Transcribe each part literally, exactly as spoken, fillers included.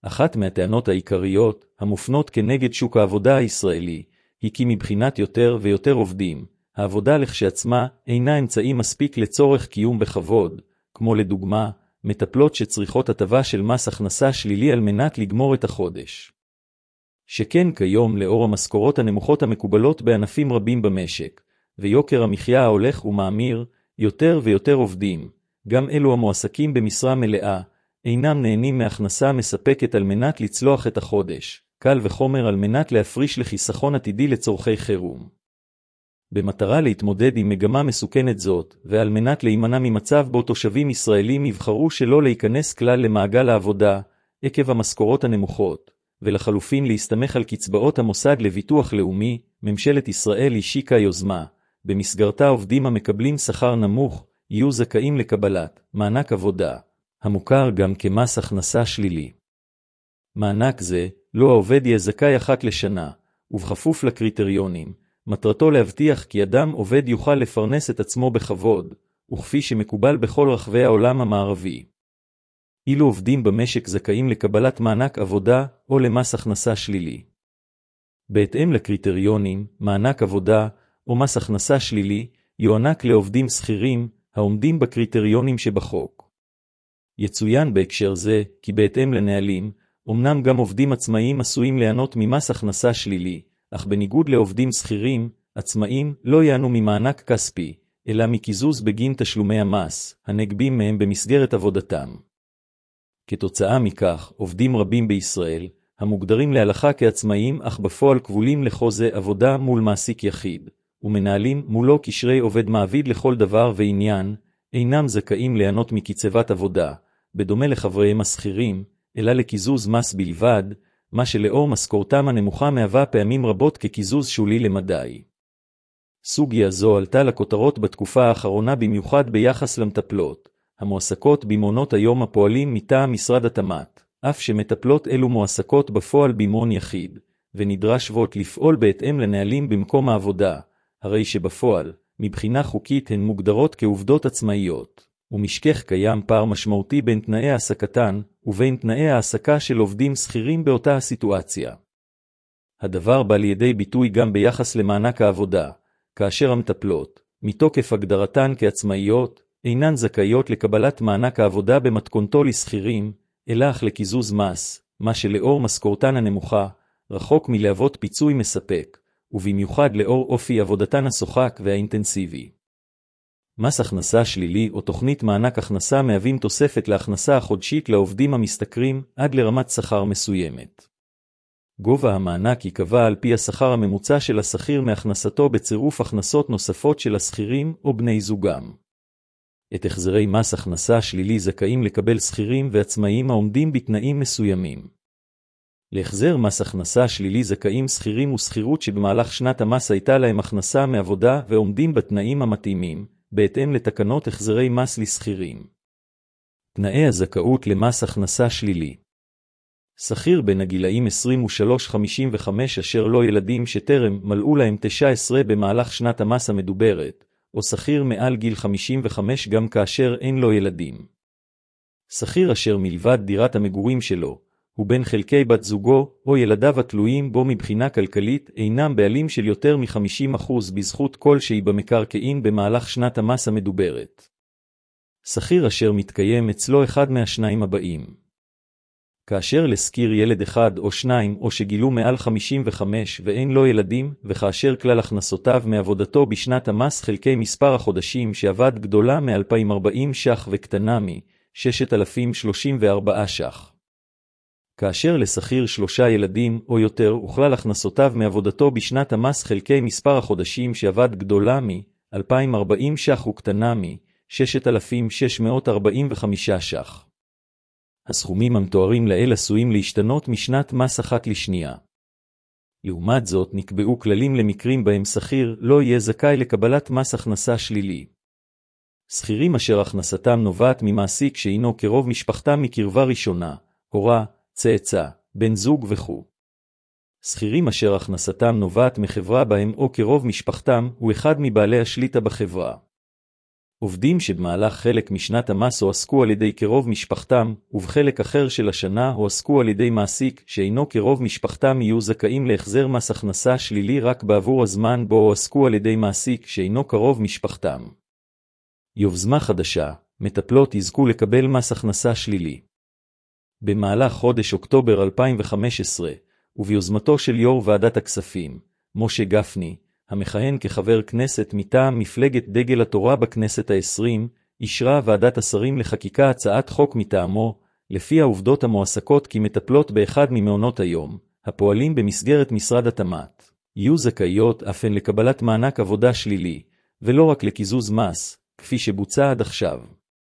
אחת מהטענות העיקריות, המופנות כנגד שוק העבודה הישראלי, היא כי מבחינת יותר ויותר עובדים, העבודה לכשעצמה אינה אמצעי מספיק לצורך קיום בכבוד, כמו לדוגמה, מטפלות שצריכות הטבה של מס הכנסה שלילי על מנת לגמור את החודש. שכן כיום לאור המשכורות הנמוכות המקובלות בענפים רבים במשק, ויוקר המחיה ההולך ומאמיר, יותר ויותר עובדים, גם אלו המועסקים במשרה מלאה, אינם נהנים מהכנסה מספקת על מנת לצלוח את החודש, קל וחומר על מנת להפריש לחיסכון עתידי לצורכי חירום. במטרה להתמודד עם מגמה מסוכנת זאת, ועל מנת להימנע ממצב בו תושבים ישראלים יבחרו שלא להיכנס כלל למעגל העבודה, עקב המשכורות הנמוכות, ולחלופין להסתמך על קצבאות המוסד לביטוח לאומי, ממשלת ישראל השיקה יוזמה, במסגרתה עובדים המקבלים שכר נמוך, יהיו זכאים לקבלת מענק עבודה, המוכר גם כמס הכנסה שלילי. מענק זה, לא העובד יהיה זכאי אחת לשנה, ובכפוף לקריטריונים, מטרתו להבטיח כי אדם עובד יוכל לפרנס את עצמו בכבוד, וכפי שמקובל בכל רחבי העולם המערבי. אילו עובדים במשק זכאים לקבלת מענק עבודה או למס הכנסה שלילי. בהתאם לקריטריונים, מענק עבודה או מס הכנסה שלילי יוענק לעובדים שכירים העומדים בקריטריונים שבחוק. יצוין בהקשר זה כי בהתאם לנהלים, אמנם גם עובדים עצמאיים עשויים ליהנות ממס הכנסה שלילי, אך בניגוד לעובדים שכירים, עצמאים לא ייהנו ממענק כספי, אלא מקיזוז בגין תשלומי המס, הנגבים מהם במסגרת עבודתם. כתוצאה מכך, עובדים רבים בישראל, המוגדרים להלכה כעצמאים אך בפועל כבולים לחוזה עבודה מול מעסיק יחיד, ומנהלים מולו קשרי עובד מעביד לכל דבר ועניין, אינם זכאים ליהנות מקצבת עבודה, בדומה לחבריהם השכירים, אלא לקיזוז מס בלבד, מה שלאור משכורתם הנמוכה מהווה פעמים רבות כקיזוז שולי למדי. סוגיה זו עלתה לכותרות בתקופה האחרונה במיוחד ביחס למטפלות, המועסקות במעונות היום הפועלים מטעם משרד התמ"ת, אף שמטפלות אלו מועסקות בפועל במעון יחיד, ונדרש שוות לפעול בהתאם לנהלים במקום העבודה, הרי שבפועל, מבחינה חוקית הן מוגדרות כעובדות עצמאיות, ומשכך קיים פער משמעותי בין תנאי העסקתן ובין תנאי העסקה של עובדים שכירים באותה הסיטואציה. הדבר בא לידי ביטוי גם ביחס למענק העבודה, כאשר המטפלות, מתוקף הגדרתן כעצמאיות, אינן זכאיות לקבלת מענק העבודה במתכונתו לשכירים, אלא אך לקיזוז מס, מה שלאור משכורתן הנמוכה, רחוק מלהוות פיצוי מספק, ובמיוחד לאור אופי עבודתן השוחק והאינטנסיבי. מס הכנסה שלילי או תוכנית מענק הכנסה מהווים תוספת להכנסה החודשית לעובדים המשתכרים עד לרמת שכר מסוימת. גובה המענק ייקבע על פי השכר הממוצע של השכיר מהכנסתו בצירוף הכנסות נוספות של השכירים או בני זוגם. את החזרי מס הכנסה שלילי זכאים לקבל שכירים ועצמאים העומדים בתנאים מסוימים. להחזר מס הכנסה שלילי זכאים שכירים ושכירות שבמהלך שנת המס הייתה להם הכנסה מעבודה ועומדים בתנאים המתאימים, בהתאם לתקנות החזרי מס לשכירים. תנאי הזכאות למס הכנסה שלילי. שכיר בין הגילאים עשרים ושלוש עד חמישים וחמש אשר לו ילדים שטרם מלאו להם תשע עשרה במהלך שנת המס המדוברת, או שכיר מעל גיל חמישים וחמש גם כאשר אין לו ילדים. שכיר אשר מלבד דירת המגורים שלו, הוא בין חלקי בת זוגו או ילדיו התלויים בו מבחינה כלכלית אינם בעלים של יותר מ-חמישים אחוז בזכות כלשהי במקרקעין במהלך שנת המס המדוברת. שכיר אשר מתקיים אצלו אחד מהשניים הבאים. כאשר לשכיר ילד אחד או שניים או שגילו מעל חמישים וחמש ואין לו ילדים, וכאשר כלל הכנסותיו מעבודתו בשנת המס חלקי מספר החודשים שעבד גדולה מ-אלפיים וארבעים ש"ח וקטנה מ-שישת אלפים שלושים וארבעה ש"ח. כאשר לשכיר שלושה ילדים או יותר וכלל הכנסותיו מעבודתו בשנת המס חלקי מספר החודשים שעבד גדולה מ-אלפיים וארבעים ש"ח וקטנה מ-שישת אלפים שש מאות ארבעים וחמישה ש"ח. הסכומים המתוארים לעיל עשויים להשתנות משנת מס אחת לשנייה. לעומת זאת נקבעו כללים למקרים בהם שכיר לא יהיה זכאי לקבלת מס הכנסה שלילי. שכירים אשר הכנסתם נובעת ממעסיק שהינו קרוב משפחתם מקרבה ראשונה, הורה, צאצא, בן זוג וכו'. שכירים אשר הכנסתם נובעת מחברה בהם או קרוב משפחתם הוא אחד מבעלי השליטה בחברה. עובדים שבמהלך חלק משנת המס הועסקו על ידי קרוב משפחתם, ובחלק אחר של השנה הועסקו על ידי מעסיק שאינו קרוב משפחתם יהיו זכאים להחזר מס הכנסה שלילי רק בעבור הזמן בו הועסקו על ידי מעסיק שאינו קרוב משפחתם. יוזמה חדשה, מטפלות יזכו לקבל מס הכנסה שלילי. במהלך חודש אוקטובר אלפיים וחמש עשרה, וביוזמתו של יו"ר ועדת הכספים, משה גפני, המכהן כחבר כנסת מטעם מפלגת דגל התורה בכנסת העשרים, אישרה ועדת השרים לחקיקה הצעת חוק מטעמו, לפי העובדות המועסקות כי מטפלות באחד ממעונות היום, הפועלים במסגרת משרד התמ"ת, יהיו זכאיות אף הן לקבלת מענק עבודה שלילי, ולא רק לקיזוז מס, כפי שבוצע עד עכשיו.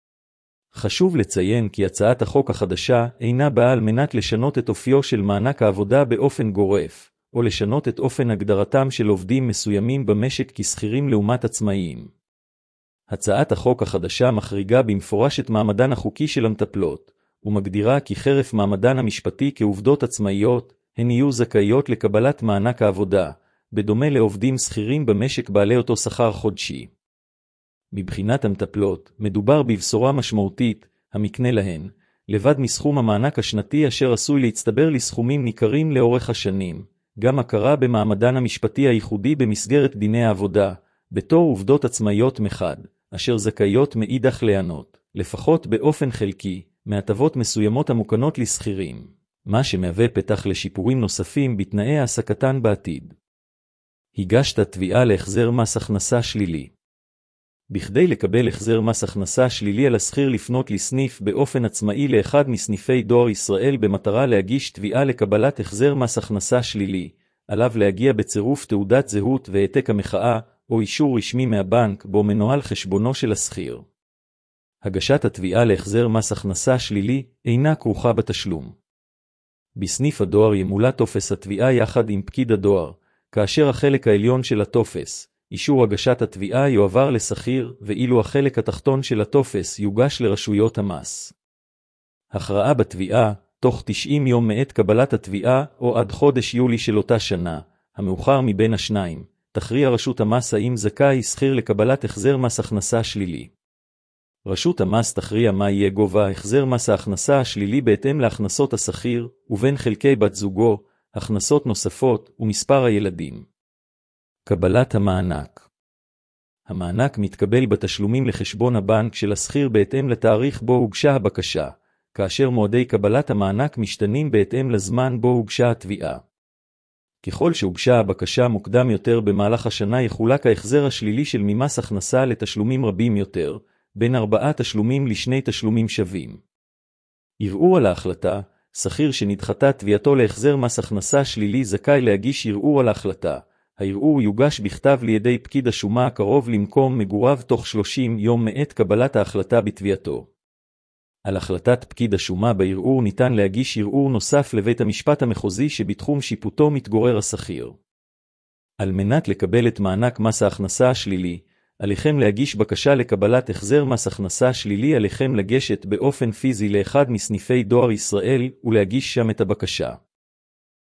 חשוב לציין כי הצעת החוק החדשה אינה באה על מנת לשנות את אופיו של מענק העבודה באופן גורף, או לשנות את אופן הגדרתם של עובדים מסוימים במשק כשכירים לעומת עצמאיים. הצעת החוק החדשה מחריגה במפורש את מעמדן החוקי של המטפלות, ומגדירה כי חרף מעמדן המשפטי כעובדות עצמאיות, הן יהיו זכאיות לקבלת מענק העבודה, בדומה לעובדים שכירים במשק בעלי אותו שכר חודשי. מבחינת המטפלות, מדובר בבשורה משמעותית, המקנה להן, לבד מסכום המענק השנתי אשר עשוי להצטבר לסכומים ניכרים לאורך השנים, גם הכרה במעמדן המשפטי הייחודי במסגרת דיני העבודה, בתור עובדות עצמאיות מחד, אשר זכאיות מאידך ליהנות, לפחות באופן חלקי, מהטבות מסוימות המוקנות לשכירים, מה שמהווה פתח לשיפורים נוספים בתנאי העסקתן בעתיד. הגשת תביעה להחזר מס הכנסה שלילי. בכדי לקבל החזר מס הכנסה שלילי על השכיר לפנות לסניף באופן עצמאי לאחד מסניפי דואר ישראל במטרה להגיש תביעה לקבלת החזר מס הכנסה שלילי, עליו להגיע בצירוף תעודת זהות והעתק המחאה או אישור רשמי מהבנק בו מנוהל חשבונו של השכיר. הגשת התביעה להחזר מס הכנסה שלילי אינה כרוכה בתשלום. בסניף הדואר ימולא טופס התביעה יחד עם פקיד הדואר, כאשר החלק העליון של הטופס, אישור הגשת התביעה יועבר לשכיר, ואילו החלק התחתון של הטופס יוגש לרשויות המס. הכרעה בתביעה, תוך תשעים יום מעת קבלת התביעה, או עד חודש יולי של אותה שנה, המאוחר מבין השניים, תכריע רשות המס האם זכאי שכיר לקבלת החזר מס הכנסה שלילי. רשות המס תכריע מה יהיה גובה החזר מס ההכנסה השלילי בהתאם להכנסות השכיר, ובין חלקי בת זוגו, הכנסות נוספות ומספר הילדים. קבלת המענק. המענק מתקבל בתשלומים לחשבון הבנק של השכיר בהתאם לתאריך בו הוגשה הבקשה, כאשר מועדי קבלת המענק משתנים בהתאם לזמן בו הוגשה התביעה. ככל שהוגשה הבקשה מוקדם יותר במהלך השנה יחולק ההחזר השלילי של ממס הכנסה לתשלומים רבים יותר, בין ארבעה תשלומים לשני תשלומים שווים. ערעור על ההחלטה, שכיר שנדחתה תביעתו להחזר מס הכנסה שלילי זכאי להגיש ערעור על ההחלטה. הערעור יוגש בכתב לידי פקיד השומה הקרוב למקום מגוריו תוך שלושים יום מעת קבלת ההחלטה בתביעתו. על החלטת פקיד השומה בערעור ניתן להגיש ערעור נוסף לבית המשפט המחוזי שבתחום שיפוטו מתגורר השכיר. על מנת לקבל את מענק מס ההכנסה השלילי, עליכם להגיש בקשה לקבלת החזר מס הכנסה שלילי עליכם לגשת באופן פיזי לאחד מסניפי דואר ישראל ולהגיש שם את הבקשה.